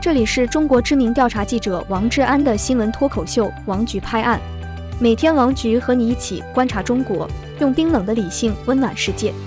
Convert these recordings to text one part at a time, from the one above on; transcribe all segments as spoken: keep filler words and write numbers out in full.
这里是中国知名调查记者王志安的新闻脱口秀《王局拍案》，每天王局和你一起观察中国，用冰冷的理性温暖世界。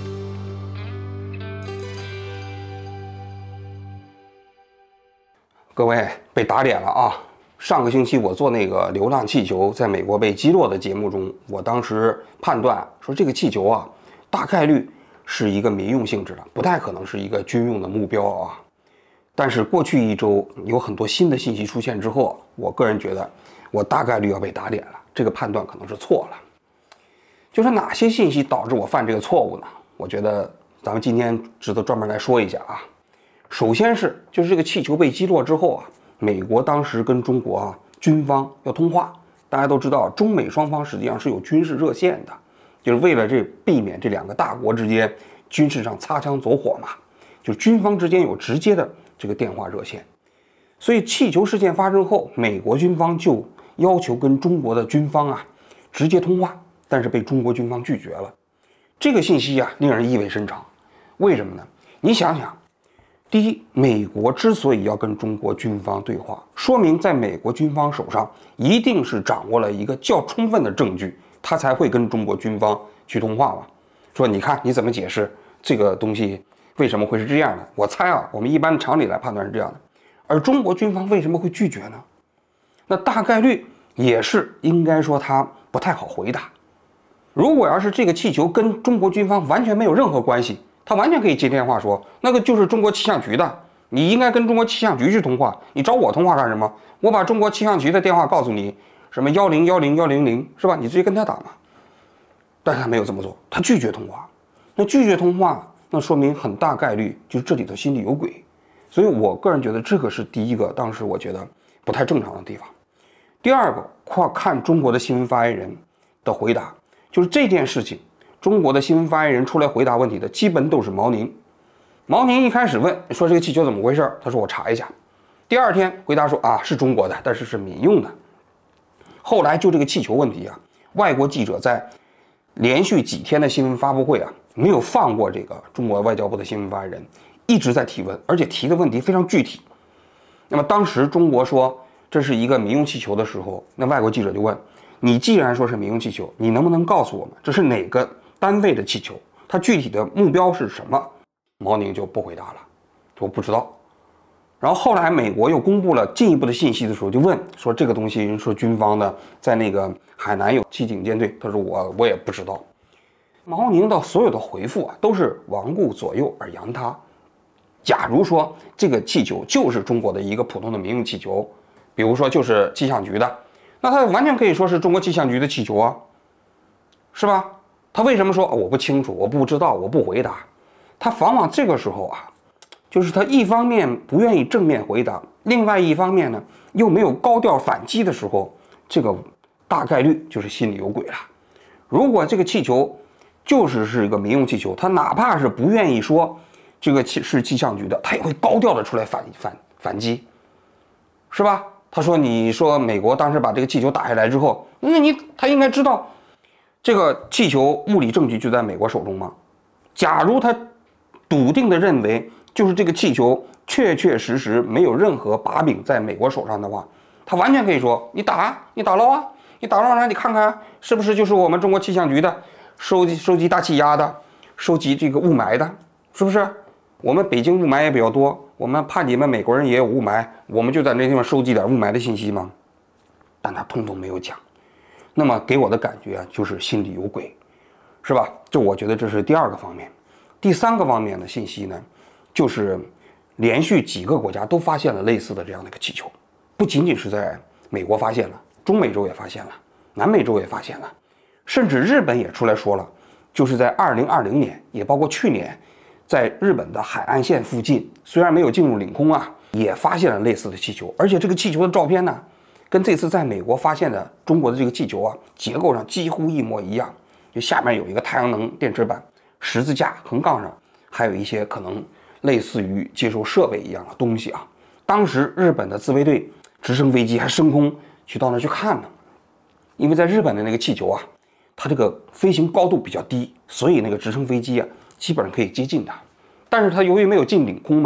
各位被打脸了啊！上个星期我做那个流浪气球在美国被击落的节目中，我当时判断说这个气球啊，大概率是一个民用性质的，不太可能是一个军用的目标啊。但是过去一周有很多新的信息出现之后，我个人觉得我大概率要被打脸了，这个判断可能是错了。就是哪些信息导致我犯这个错误呢？我觉得咱们今天值得专门来说一下啊。首先是就是这个气球被击落之后啊，美国当时跟中国啊军方要通话，大家都知道中美双方实际上是有军事热线的，就是为了这避免这两个大国之间军事上擦枪走火嘛，就军方之间有直接的这个电话热线。所以气球事件发生后，美国军方就要求跟中国的军方啊直接通话，但是被中国军方拒绝了。这个信息啊令人意味深长，为什么呢？你想想，第一，美国之所以要跟中国军方对话，说明在美国军方手上一定是掌握了一个较充分的证据，他才会跟中国军方去通话嘛。说你看你怎么解释这个东西为什么会是这样的？我猜啊，我们一般常理来判断是这样的。而中国军方为什么会拒绝呢？那大概率也是应该说他不太好回答。如果要是这个气球跟中国军方完全没有任何关系，他完全可以接电话说那个就是中国气象局的，你应该跟中国气象局去通话，你找我通话干什么？我把中国气象局的电话告诉你，什么幺零幺零幺零零是吧？你直接跟他打嘛。但是他没有这么做，他拒绝通话。那拒绝通话，那说明很大概率就是这里头心里有鬼。所以我个人觉得这个是第一个当时我觉得不太正常的地方。第二个，看中国的新闻发言人的回答，就是这件事情中国的新闻发言人出来回答问题的基本都是毛宁。毛宁一开始问说这个气球怎么回事，他说我查一下。第二天回答说啊是中国的，但是是民用的。后来就这个气球问题啊，外国记者在连续几天的新闻发布会啊，没有放过这个中国外交部的新闻发言人，一直在提问，而且提的问题非常具体。那么当时中国说这是一个民用气球的时候，那外国记者就问，你既然说是民用气球，你能不能告诉我们这是哪个单位的气球，它具体的目标是什么？毛宁就不回答了，说不知道。然后后来美国又公布了进一步的信息的时候，就问说这个东西说军方的在那个海南有七警舰队，他说我我也不知道。毛宁的所有的回复啊都是罔顾左右而言他。假如说这个气球就是中国的一个普通的民用气球，比如说就是气象局的，那他完全可以说是中国气象局的气球啊，是吧？他为什么说我不清楚，我不知道，我不回答？他往往这个时候啊，就是他一方面不愿意正面回答，另外一方面呢又没有高调反击的时候，这个大概率就是心里有鬼了。如果这个气球就是是一个民用气球，他哪怕是不愿意说这个是气象局的，他也会高调的出来反反反击，是吧？他说你说美国当时把这个气球打下来之后，那你他应该知道这个气球物理证据就在美国手中吗？假如他笃定的认为就是这个气球确确实实没有任何把柄在美国手上的话，他完全可以说你打你打捞啊，你打捞上你看看是不是就是我们中国气象局的收集收集大气压的，收集这个雾霾的，是不是？我们北京雾霾也比较多，我们怕你们美国人也有雾霾，我们就在那地方收集点雾霾的信息吗？但他通通没有讲。那么给我的感觉啊，就是心里有鬼，是吧？这我觉得这是第二个方面。第三个方面的信息呢，就是连续几个国家都发现了类似的这样的一个气球，不仅仅是在美国发现了，中美洲也发现了，南美洲也发现了，甚至日本也出来说了，就是在二零二零年，也包括去年，在日本的海岸线附近，虽然没有进入领空啊，也发现了类似的气球，而且这个气球的照片呢，跟这次在美国发现的中国的这个气球啊，结构上几乎一模一样，就下面有一个太阳能电池板，十字架横杠上还有一些可能类似于接收设备一样的东西啊。当时日本的自卫队直升飞机还升空去到那去看呢，因为在日本的那个气球啊，它这个飞行高度比较低，所以那个直升飞机啊基本上可以接近它，但是它由于没有进领空嘛，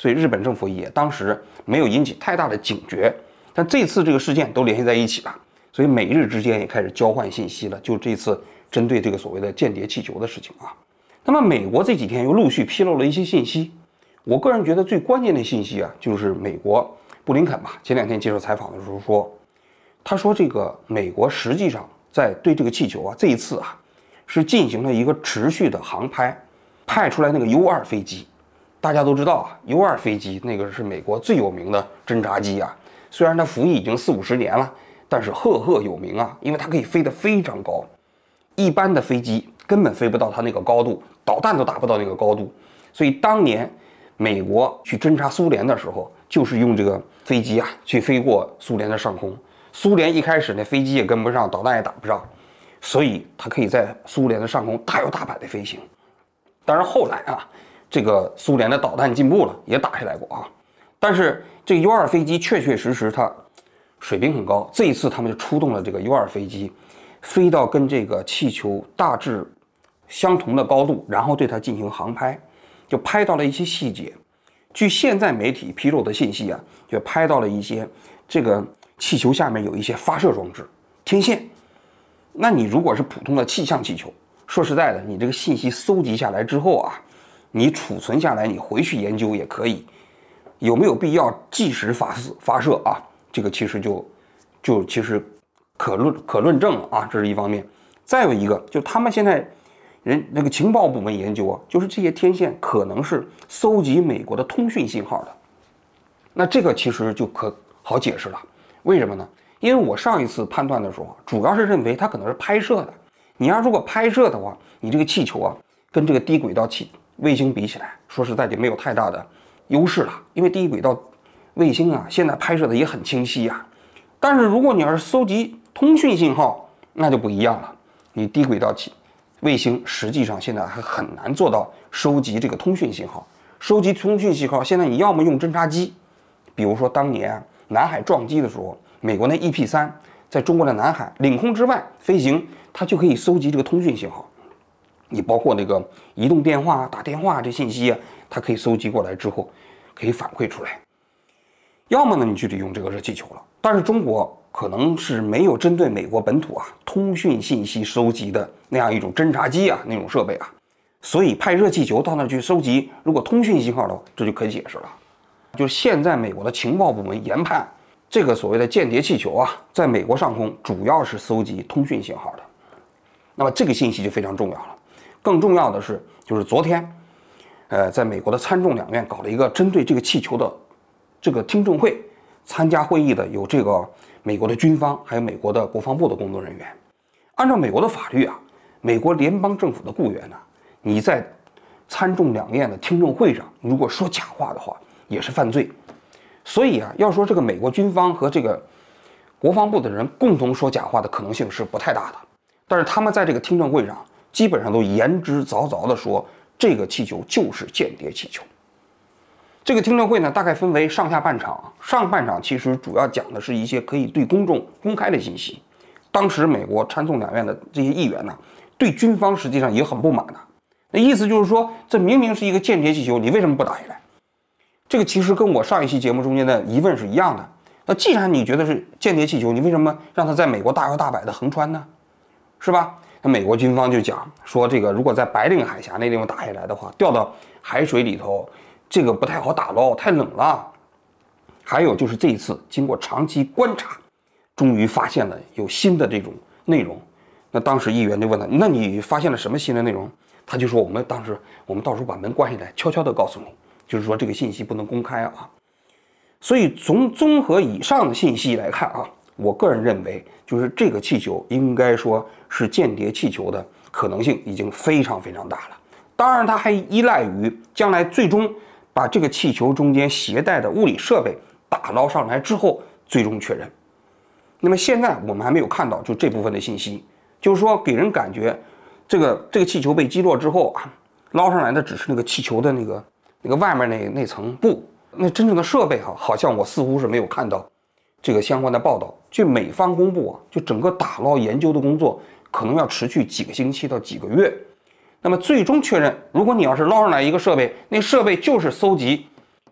所以日本政府也当时没有引起太大的警觉。但这次这个事件都联系在一起了，所以美日之间也开始交换信息了。就这次针对这个所谓的间谍气球的事情啊，那么美国这几天又陆续披露了一些信息。我个人觉得最关键的信息啊，就是美国布林肯吧，前两天接受采访的时候说，他说这个美国实际上在对这个气球啊，这一次啊是进行了一个持续的航拍，派出来那个 U 二飞机。大家都知道啊 ，U 二飞机那个是美国最有名的侦察机啊，虽然它服役已经四五十年了，但是赫赫有名啊，因为它可以飞得非常高，一般的飞机根本飞不到它那个高度，导弹都达不到那个高度。所以当年美国去侦察苏联的时候，就是用这个飞机啊去飞过苏联的上空。苏联一开始那飞机也跟不上，导弹也打不上，所以它可以在苏联的上空大摇大摆的飞行。当然后来啊，这个苏联的导弹进步了，也打下来过啊。但是这个 U 二飞机确确实实它水平很高，这一次他们就出动了这个 U 二飞机，飞到跟这个气球大致相同的高度，然后对它进行航拍，就拍到了一些细节。据现在媒体披露的信息啊，就拍到了一些这个气球下面有一些发射装置、天线。那你如果是普通的气象气球，说实在的，你这个信息搜集下来之后啊，你储存下来，你回去研究也可以。有没有必要即时发射发射啊？这个其实就就其实可论可论证了啊，这是一方面。再有一个，就他们现在人那个情报部门研究啊，就是这些天线可能是搜集美国的通讯信号的。那这个其实就可好解释了，为什么呢？因为我上一次判断的时候，主要是认为它可能是拍摄的。你要如果拍摄的话，你这个气球啊，跟这个低轨道气卫星比起来，说实在就没有太大的优势了。因为低轨道卫星啊，现在拍摄的也很清晰啊。但是如果你要是搜集通讯信号，那就不一样了。你低轨道气卫星实际上现在还很难做到收集这个通讯信号。收集通讯信号，现在你要么用侦察机，比如说当年南海撞击的时候，美国那 E P 三在中国的南海领空之外飞行，它就可以搜集这个通讯信号。你包括那个移动电话、打电话这信息啊，它可以搜集过来之后，可以反馈出来。要么呢，你就得用这个热气球了。但是中国可能是没有针对美国本土啊通讯信息收集的那样一种侦察机啊那种设备啊，所以派热气球到那去收集，如果通讯信号的话，这就可以解释了。就是现在美国的情报部门研判，这个所谓的间谍气球啊，在美国上空主要是搜集通讯信号的。那么这个信息就非常重要了。更重要的是，就是昨天，呃，在美国的参众两院搞了一个针对这个气球的这个听证会，参加会议的有这个美国的军方，还有美国的国防部的工作人员。按照美国的法律啊，美国联邦政府的雇员呢、啊，你在参众两院的听证会上，如果说假话的话，也是犯罪。所以啊，要说这个美国军方和这个国防部的人共同说假话的可能性是不太大的。但是他们在这个听证会上，基本上都言之凿凿地说，这个气球就是间谍气球。这个听证会呢，大概分为上下半场。上半场其实主要讲的是一些可以对公众公开的信息。当时美国参众两院的这些议员呢，对军方实际上也很不满的。那意思就是说，这明明是一个间谍气球，你为什么不打下来？这个其实跟我上一期节目中间的疑问是一样的。那既然你觉得是间谍气球，你为什么让它在美国大摇大摆的横穿呢？是吧？那美国军方就讲说，这个如果在白令海峡那地方打下来的话，掉到海水里头，这个不太好打捞，太冷了。还有就是这一次经过长期观察，终于发现了有新的这种内容。那当时议员就问他，那你发现了什么新的内容？他就说，我们当时我们到时候把门关起来，悄悄地告诉你，就是说这个信息不能公开啊。所以从综合以上的信息来看啊，我个人认为，就是这个气球应该说是间谍气球的可能性已经非常非常大了。当然，它还依赖于将来最终把这个气球中间携带的物理设备打捞上来之后，最终确认。那么现在我们还没有看到就这部分的信息，就是说给人感觉，这个这个气球被击落之后啊，捞上来的只是那个气球的那个那个外面那那层布，那真正的设备哈，好像我似乎是没有看到这个相关的报道。据美方公布啊，就整个打捞研究的工作可能要持续几个星期到几个月。那么最终确认，如果你要是捞上来一个设备，那设备就是搜集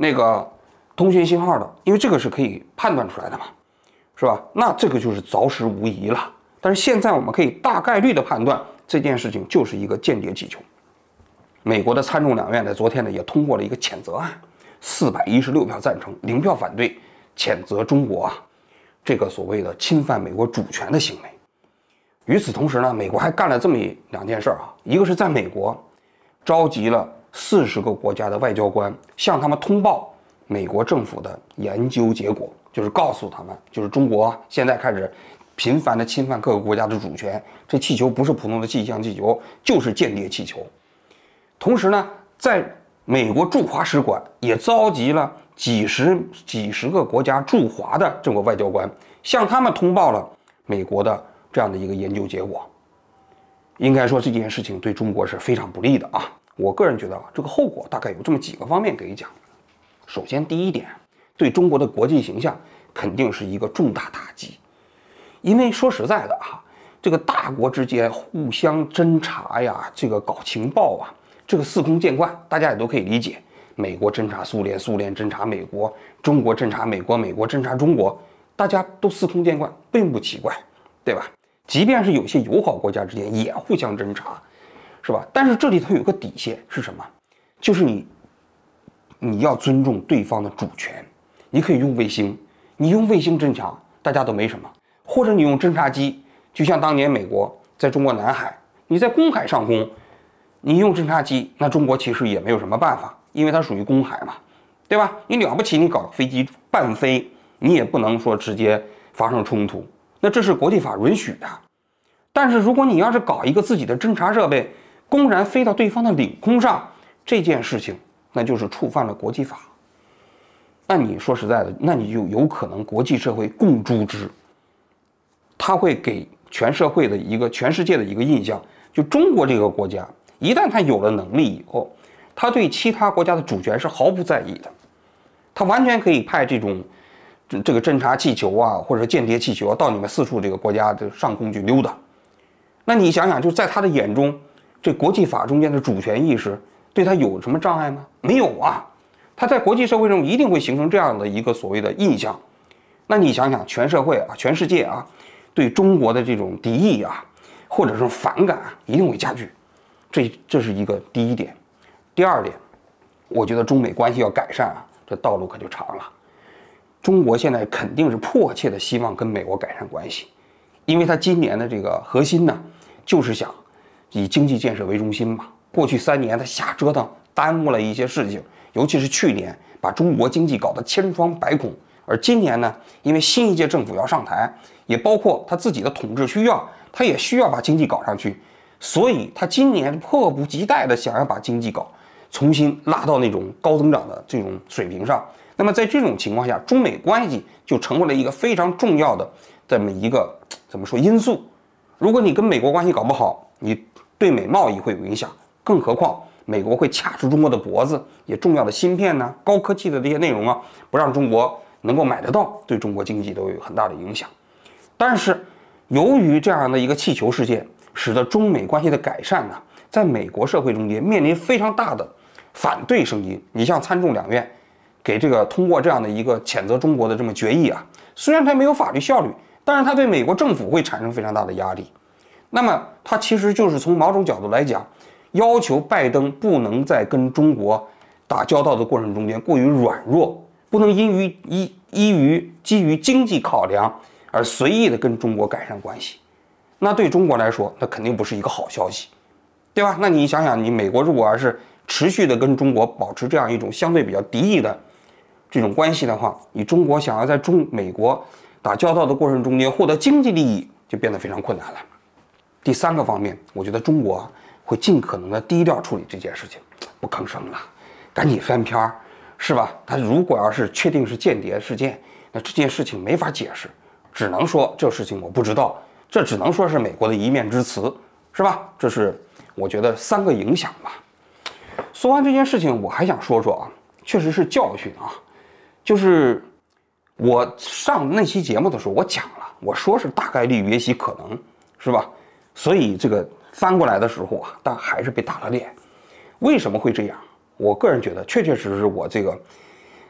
那个通讯信号的，因为这个是可以判断出来的嘛，是吧？那这个就是凿实无疑了。但是现在我们可以大概率的判断，这件事情就是一个间谍气球。美国的参众两院在昨天呢也通过了一个谴责案，四百一十六票赞成，零票反对，谴责中国啊这个所谓的侵犯美国主权的行为。与此同时呢，美国还干了这么两件事啊，一个是在美国召集了四十个国家的外交官，向他们通报美国政府的研究结果，就是告诉他们，就是中国现在开始频繁的侵犯各个国家的主权，这气球不是普通的气象气球，就是间谍气球。同时呢，在美国驻华使馆也召集了几十几十个国家驻华的这个外交官，向他们通报了美国的这样的一个研究结果。应该说这件事情对中国是非常不利的啊。我个人觉得啊，这个后果大概有这么几个方面可以讲。首先，第一点，对中国的国际形象肯定是一个重大打击。因为说实在的啊，这个大国之间互相侦察呀，这个搞情报啊，这个司空见惯，大家也都可以理解。美国侦察苏联，苏联侦察美国，中国侦察美国，美国侦察中国，大家都司空见惯，并不奇怪，对吧？即便是有些友好国家之间也互相侦察，是吧？但是这里头有个底线是什么？就是你，你要尊重对方的主权。你可以用卫星，你用卫星侦察，大家都没什么。或者你用侦察机，就像当年美国在中国南海，你在公海上空，你用侦察机，那中国其实也没有什么办法，因为它属于公海嘛，对吧？你了不起，你搞飞机半飞，你也不能说直接发生冲突，那这是国际法允许的。但是如果你要是搞一个自己的侦察设备，公然飞到对方的领空上，这件事情那就是触犯了国际法。那你说实在的，那你就有可能国际社会共诛之。它会给全社会的一个、全世界的一个印象，就中国这个国家，一旦它有了能力以后，它对其他国家的主权是毫不在意的，它完全可以派这种这个侦察气球啊，或者间谍气球啊，到你们四处这个国家的上空去溜达。那你想想，就在他的眼中，这国际法中间的主权意识对他有什么障碍吗？没有啊，他在国际社会中一定会形成这样的一个所谓的印象。那你想想，全社会啊，全世界啊，对中国的这种敌意啊，或者是反感啊，一定会加剧。这这是一个第一点。第二点，我觉得中美关系要改善啊，这道路可就长了。中国现在肯定是迫切的希望跟美国改善关系，因为他今年的这个核心呢，就是想以经济建设为中心嘛。过去三年他瞎折腾，耽误了一些事情，尤其是去年把中国经济搞得千疮百孔。而今年呢，因为新一届政府要上台，也包括他自己的统治需要，他也需要把经济搞上去，所以他今年迫不及待的想要把经济搞重新拉到那种高增长的这种水平上。那么在这种情况下，中美关系就成为了一个非常重要的这么一个怎么说因素。如果你跟美国关系搞不好，你对美贸易会有影响，更何况美国会卡住中国的脖子，也重要的芯片呢、高科技的这些内容啊，不让中国能够买得到，对中国经济都有很大的影响。但是由于这样的一个气球事件，使得中美关系的改善呢，在美国社会中间面临非常大的反对声音。你像参众两院给这个通过这样的一个谴责中国的这么决议啊，虽然它没有法律效率，但是它对美国政府会产生非常大的压力。那么它其实就是从某种角度来讲，要求拜登不能在跟中国打交道的过程中间过于软弱，不能因于依依于基于经济考量而随意的跟中国改善关系。那对中国来说，那肯定不是一个好消息，对吧？那你想想，你美国如果要是持续的跟中国保持这样一种相对比较敌意的这种关系的话，你中国想要在中美国打交道的过程中间获得经济利益，就变得非常困难了。第三个方面，我觉得中国会尽可能的低调处理这件事情，不吭声了，赶紧翻篇儿，是吧？他如果要是确定是间谍事件，那这件事情没法解释，只能说这事情我不知道，这只能说是美国的一面之词，是吧？这是我觉得三个影响吧。说完这件事情，我还想说说啊，确实是教训啊，就是我上那期节目的时候，我讲了，我说是大概率约习可能，是吧？所以这个翻过来的时候啊，但还是被打了脸。为什么会这样？我个人觉得，确确实实我这个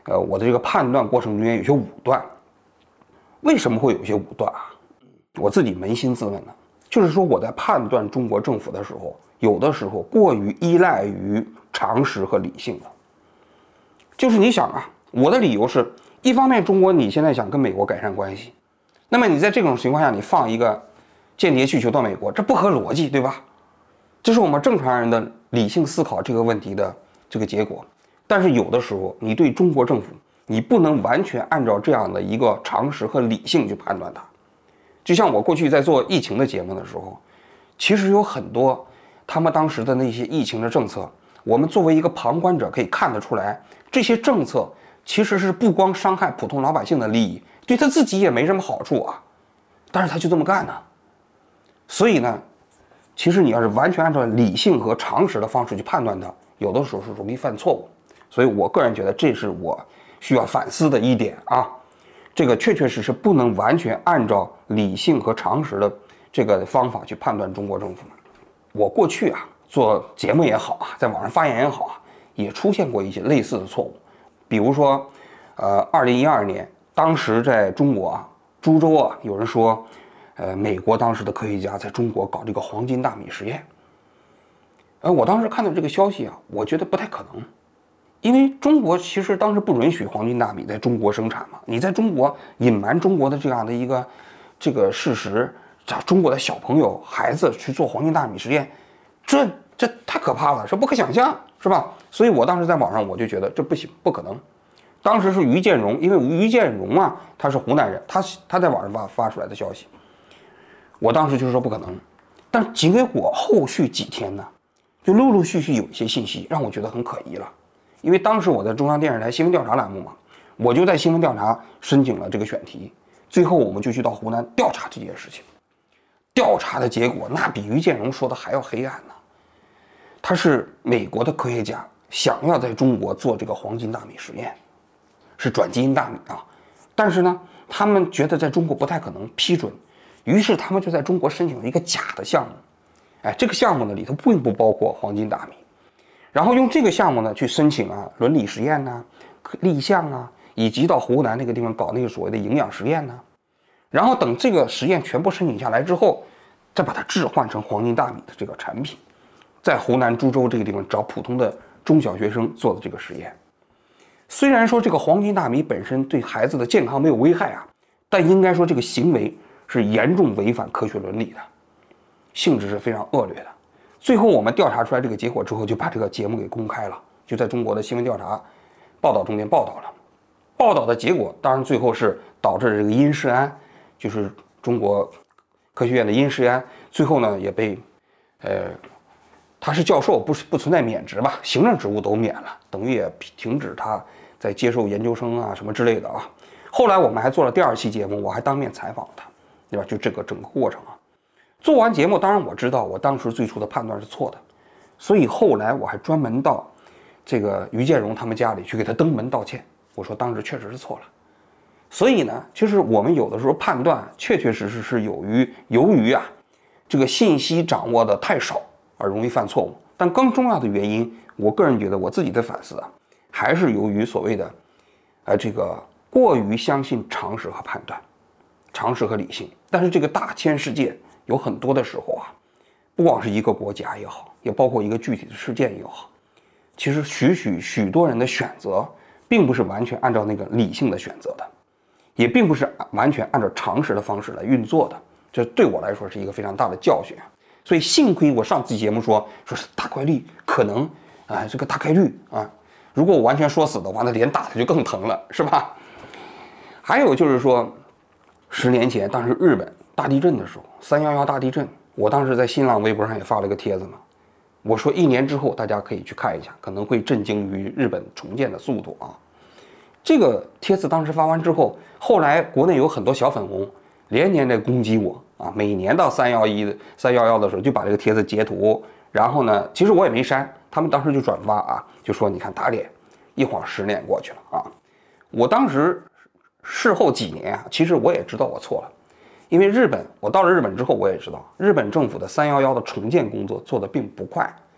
呃，我的这个判断过程中间有些武断。为什么会有些武断啊？我自己扪心自问呢，就是说我在判断中国政府的时候，有的时候过于依赖于常识和理性了。就是你想啊，我的理由是，一方面中国你现在想跟美国改善关系，那么你在这种情况下，你放一个间谍气球到美国，这不合逻辑，对吧？这是我们正常人的理性思考这个问题的这个结果。但是有的时候，你对中国政府，你不能完全按照这样的一个常识和理性去判断它。就像我过去在做疫情的节目的时候，其实有很多他们当时的那些疫情的政策，我们作为一个旁观者可以看得出来，这些政策其实是不光伤害普通老百姓的利益，对他自己也没什么好处啊，但是他就这么干呢。所以呢，其实你要是完全按照理性和常识的方式去判断它，有的时候是容易犯错误。所以我个人觉得这是我需要反思的一点啊，这个确确实实不能完全按照理性和常识的这个方法去判断中国政府。我过去啊做节目也好啊，在网上发言也好啊，也出现过一些类似的错误。比如说，呃，二零一二年，当时在中国啊，株洲啊，有人说，呃，美国当时的科学家在中国搞这个黄金大米实验。呃，我当时看到这个消息啊，我觉得不太可能。因为中国其实当时不允许黄金大米在中国生产嘛，你在中国隐瞒中国的这样的一个这个事实，找中国的小朋友孩子去做黄金大米实验，这这太可怕了，这不可想象，是吧？所以我当时在网上我就觉得这不行，不可能。当时是于建荣，因为于建荣啊，他是湖南人，他他在网上发发出来的消息，我当时就说不可能。但结果后续几天呢，就陆陆续续有一些信息让我觉得很可疑了。因为当时我在中央电视台新闻调查栏目嘛，我就在新闻调查申请了这个选题，最后我们就去到湖南调查这件事情。调查的结果那比于建荣说的还要黑暗呢。他是美国的科学家，想要在中国做这个黄金大米实验，是转基因大米啊，但是呢，他们觉得在中国不太可能批准，于是他们就在中国申请了一个假的项目。哎，这个项目呢里头并不包括黄金大米。然后用这个项目呢去申请啊伦理实验呐、啊、立项啊，以及到湖南那个地方搞那个所谓的营养实验呢、啊。然后等这个实验全部申请下来之后，再把它置换成黄金大米的这个产品，在湖南株洲这个地方找普通的中小学生做的这个实验。虽然说这个黄金大米本身对孩子的健康没有危害啊，但应该说这个行为是严重违反科学伦理的，性质是非常恶劣的。最后我们调查出来这个结果之后，就把这个节目给公开了，就在中国的新闻调查报道中间报道了。报道的结果当然最后是导致这个殷世安，就是中国科学院的殷世安，最后呢也被呃他是教授，不是不存在免职吧，行政职务都免了，等于也停止他在接受研究生啊什么之类的啊。后来我们还做了第二期节目，我还当面采访了他，对吧？就这个整个过程啊。做完节目，当然我知道我当时最初的判断是错的，所以后来我还专门到这个于建荣他们家里去给他登门道歉。我说当时确实是错了。所以呢，就是我们有的时候判断确确实实是由于由于啊这个信息掌握的太少而容易犯错误。但更重要的原因，我个人觉得我自己的反思啊，还是由于所谓的呃这个过于相信常识和判断，常识和理性。但是这个大千世界。有很多的时候啊，不光是一个国家也好，也包括一个具体的事件也好，其实许许许多人的选择，并不是完全按照那个理性的选择的，也并不是完全按照常识的方式来运作的。这对我来说是一个非常大的教训。所以幸亏我上期节目说，说是大概率可能啊，这个大概率啊，如果我完全说死的话，那脸打的就更疼了，是吧？还有就是说，十年前当时日本大地震的时候，三幺幺大地震，我当时在新浪微博上也发了个帖子嘛，我说一年之后大家可以去看一下，可能会震惊于日本重建的速度啊。这个帖子当时发完之后，后来国内有很多小粉红连年在攻击我啊，每年到三幺一、三幺幺的时候就把这个帖子截图，然后呢，其实我也没删，他们当时就转发啊，就说你看打脸，一晃十年过去了啊。我当时事后几年啊，其实我也知道我错了。因为日本，我到了日本之后，我也知道日本政府的三幺幺的重建工作做得并不快，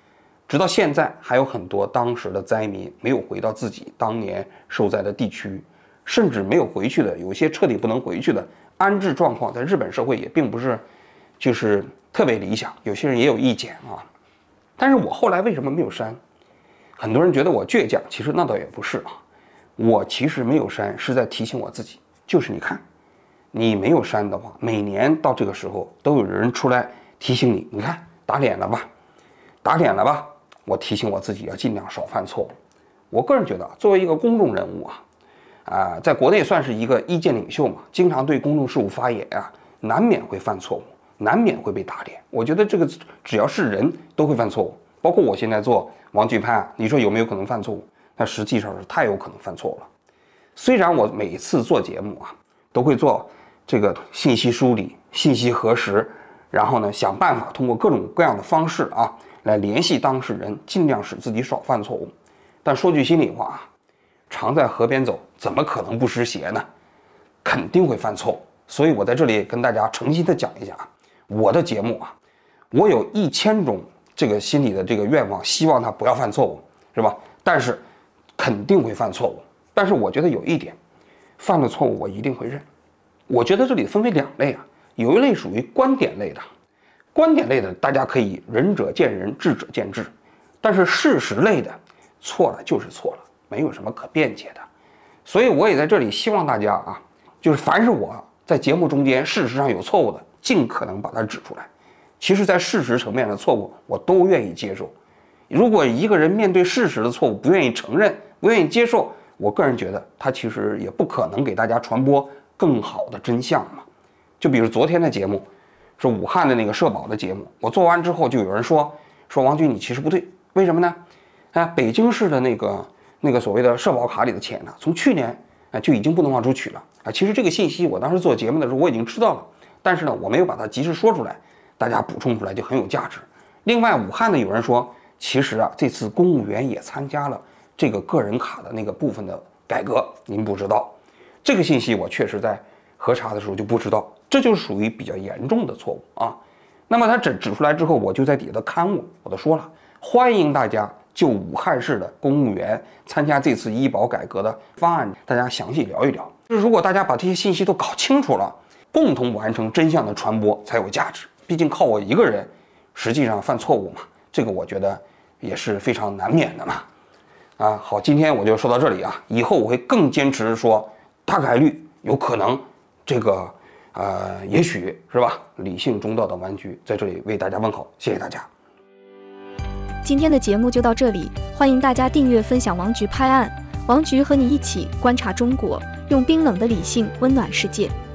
直到现在，还有很多当时的灾民没有回到自己当年受灾的地区，甚至没有回去的，有些彻底不能回去的，安置状况在日本社会也并不是就是特别理想，有些人也有意见啊。但是我后来为什么没有删？很多人觉得我倔强，其实那倒也不是啊。我其实没有删，是在提醒我自己，就是你看，你没有删的话，每年到这个时候都有人出来提醒你，你看打脸了吧，打脸了吧。我提醒我自己要尽量少犯错误。我个人觉得，作为一个公众人物啊，啊，在国内算是一个意见领袖嘛，经常对公众事务发言啊，难免会犯错误，难免会被打脸。我觉得这个只要是人都会犯错误，包括我现在做王菊拍案，你说有没有可能犯错误？那实际上是太有可能犯错误了。虽然我每次做节目啊，都会做这个信息梳理、信息核实，然后呢，想办法通过各种各样的方式啊，来联系当事人，尽量使自己少犯错误。但说句心里话啊，常在河边走，怎么可能不湿鞋呢？肯定会犯错误。所以我在这里跟大家诚心的讲一下啊，我的节目啊，我有一千种这个心里的这个愿望，希望他不要犯错误，是吧？但是肯定会犯错误。但是我觉得有一点，犯了错误我一定会认。我觉得这里分为两类啊，有一类属于观点类的，观点类的大家可以仁者见仁，智者见智，但是事实类的，错了就是错了，没有什么可辩解的。所以我也在这里希望大家啊，就是凡是我在节目中间事实上有错误的，尽可能把它指出来。其实在事实层面的错误我都愿意接受。如果一个人面对事实的错误不愿意承认，不愿意接受，我个人觉得他其实也不可能给大家传播更好的真相嘛。就比如昨天的节目是武汉的那个社保的节目，我做完之后就有人说说王军你其实不对，为什么呢？啊，北京市的那个那个所谓的社保卡里的钱呢，从去年啊就已经不能往出取了啊。其实这个信息我当时做节目的时候我已经知道了，但是呢我没有把它及时说出来，大家补充出来就很有价值。另外武汉的有人说，其实啊这次公务员也参加了这个个人卡的那个部分的改革，您不知道。这个信息我确实在核查的时候就不知道，这就属于比较严重的错误啊。那么他指指出来之后，我就在底下的刊物我都说了，欢迎大家就武汉市的公务员参加这次医保改革的方案，大家详细聊一聊。就是如果大家把这些信息都搞清楚了，共同完成真相的传播才有价值。毕竟靠我一个人，实际上犯错误嘛，这个我觉得也是非常难免的嘛。啊，好，今天我就说到这里啊，以后我会更坚持说，大概率有可能这个呃，也许是吧，理性中道的王菊在这里为大家问候，谢谢大家。 今天的节目就到这里，欢迎大家订阅分享王菊拍案，王菊和你一起观察中国，用冰冷的理性温暖世界。